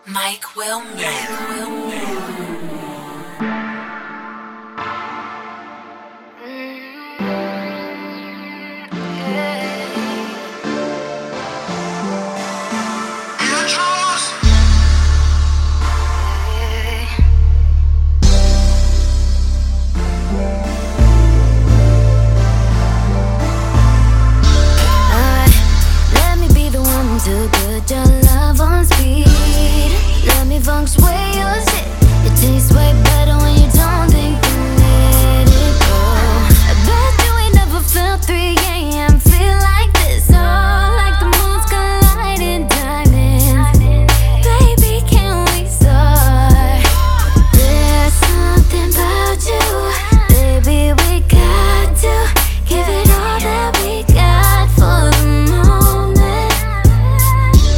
Mike Wilmer. Let me be the one to put your